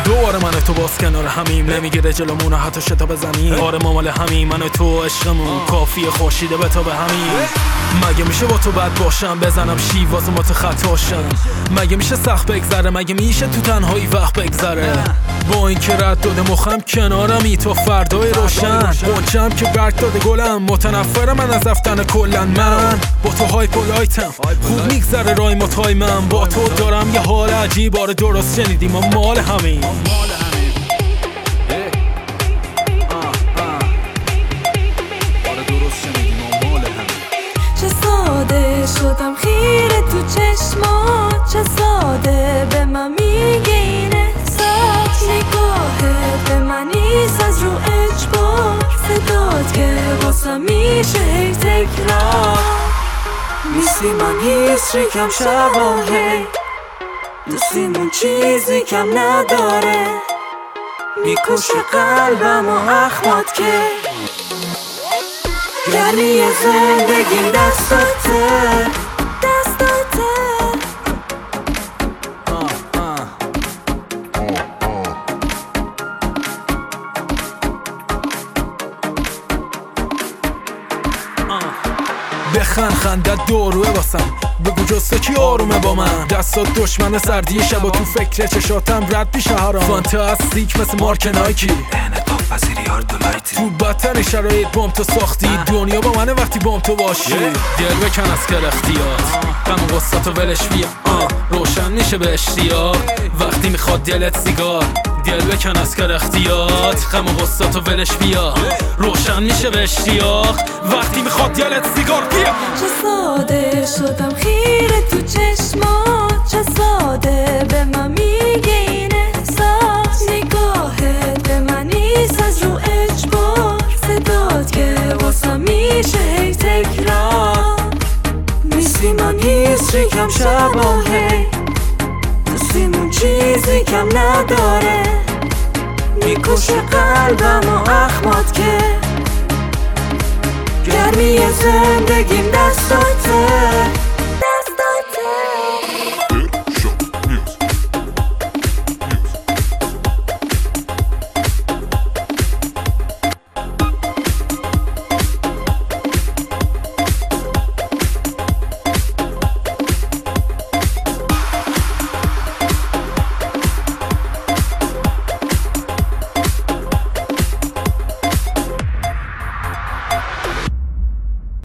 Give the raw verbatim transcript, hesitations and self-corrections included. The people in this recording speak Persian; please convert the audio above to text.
دوباره من تو باز کنار همیم، نمیگیره جلومون حتی شتا بزنیم. آره ما مال همیم، من و تو عشقمون کافیه خورشیده به تا به همین. مگه میشه با تو بد باشم، بزنم شیواز ما تو خطاشم؟ مگه میشه سخت بگذره، مگه میشه تو تنهایی وقت بگذره؟ با این که رد داده مخم کنارمی تو فردای روشن، بونچم که برگ داده گلم، متنفرم من از رفتن کلن. من با تو هایپ و لایتم، خوب میگذره رای ما تای من با تو دارم یه حال عجیب. آره درست شنیدیم ما مال همین. چه ساده شدم خیره تو چشمات، چه ساده به من میگه این احساس. نگاهت به من نیست از رو اجبار، صدات که واسم میشه هی تکرار. نیستی من هیچ ریکم شباهه، دوستیمون چیزی کم نداره، میکشه قلبم و اخمات که گرمی زندگیم دستاته دستاته. بخند خندت دوروه واسم، بگو جز تو کی آرومه با من؟ دستات دشمن سردی شب و تو فکر چشاتم رد پیش حرام. فانتاستیک مثل مارک نایکی، انعطاف پذیری هارد و لایتی. تو بدترین شرایط بام تو ساختی، دنیا با منه وقتی بام تو باشی. دل بکن از کرختیات، غم و غصتو ولش بیا، روشن میشه به اشتیاق وقتی میخواد دلت سیگار. دل بکن از کرختیات، غم و غصتو ولش بیا، روشن میشه به اشتیاق وقتی میخواد دلت سیگار. بیا چه ساده شدم خیره تو چشمات، چه ساده به من میگه این احساس. نگاهت به من نیست از رو اجبار، صدات که واسم میشه هی تکرار. نیستی من هیچ ریکم شباهه، دوستیمون چیزی کم نداره، میکشه قلبم و اخمات که گرمی زندگیم دستاته